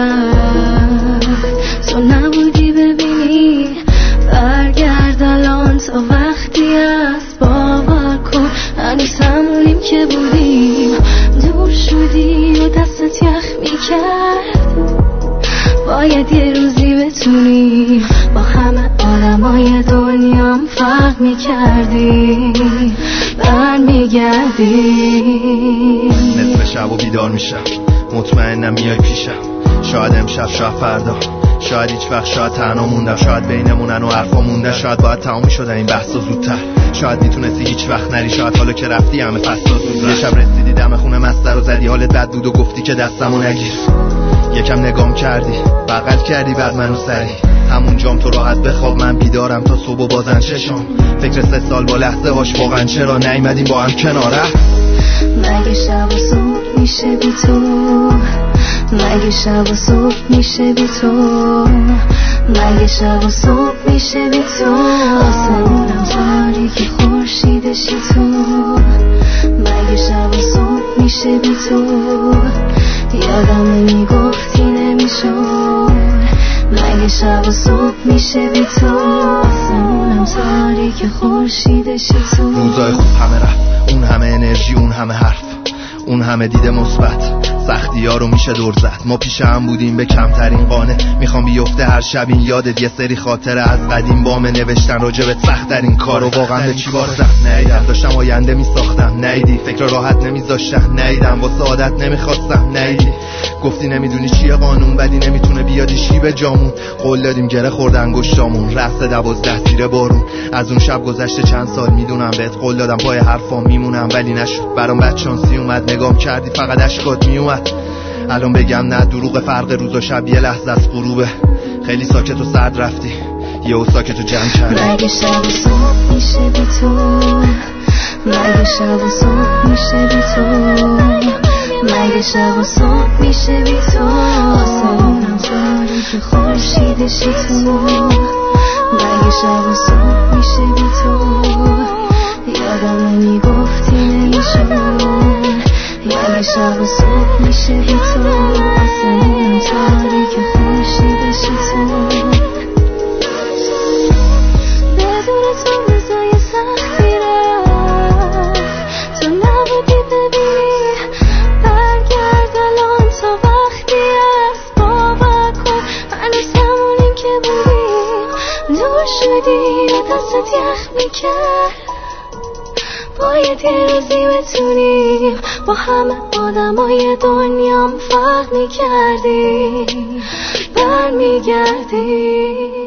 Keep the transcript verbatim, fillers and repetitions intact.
تو نبودی ببینی. برگرد الان تا وقتی است، باور کن هنوز همونیم که بودیم. دور شدی و دستت یخ میکرد، باید یه روزی بتونی با همه آدمای دنیام فرق میکردی. برمیگردی. نصف شب و بیدار میشم، مطمئنم میای پیشم. شاید امشب، شاید فردا، شاید هیچ وقت، شاید تنها موندم. شاید بینمونن و حرفا مونده، شاید باید تمام میشدن این بحثا زودتر. شاید میتونستی هیچ وقت نری، شاید حالا که رفتی همه فصلا زود. یه شب رسیدی دم خونه مستر و زدی حالت بد بود و گفتی که دستمو نگیر. یکم نگام کردی، بغل کردی بعد منو سری. همون جام تو راحت بخواب، من بیدارم تا صبح و بازن چشام. فکر سه سال با لحظه هاش واقعا چرا نیومدیم با هم کناره. مگه شب و صبح میشه بی تو، مگه شب و صبح میشه بی تو، مگه شب و صبح میشه بی تو. آسمونم تاریک خورشیدشی تو، مگه شب و صبح میشه بی تو. یادم میگفتی نمیشد، مگه شب و صبح میشه بی تو. آسمونم تاریک خورشیدشی تو. روزای خوب همه رفت، اون همه انرژی، اون همه حرف، اون همه دید مثبت. سختی ها رو میشه دور زد، ما پیش هم بودیم به کمترین قانه. میخوام بیفته هر شب این یادت یه سری خاطره از قدیم، بام نوشتن راجبت سخت در این کارو. واقعا به چی باختم نیدم، داشتم آینده میساختم نیدی. فکر راحت نمیذاشتم نیدم، واسه عادت نمیخواستم نیدی. گفتی نمیدونی چیه قانون، بدی نمیتونه بیادی شی به جامون. قول دادیم گره خورد انگشتامون، رقص دوازده تیره بارون. از اون شب گذشته چند سال میدونم، بهت قول دادم پای حرفام میمونم ولی نشد. برام بدشانسی اومد، نگام کردی فقط اشکات میومد. الان بگم نه دروغ، فرق روز و شب یه لحظه از غروبه. خیلی ساکت و سرد رفتی، یه او ساکت و جمع کردی. مگه شب و صبح میشه بی تو، مگه شب و صبح میشه بی تو، مگه شب و صبح میشه بی تو. آسمونم تاریک خورشیدشی تو، مگه شب و صبح میشه بی تو. یادم میگفتی نمیشد، مگه شب و صبح میشه بی تو. آسمونم تاریک خورشیدشی تو. بدون تو روزای سختی رفت، تو نبودی ببینی. برگرد الان تا وقتی است، باور کن هنوز همونیم که بودیم. دور شدی و دستت یخ میکرد، باید یه روزی بتونیم با همه آدمای دنیام فرق میکردیم. برمیگردیم.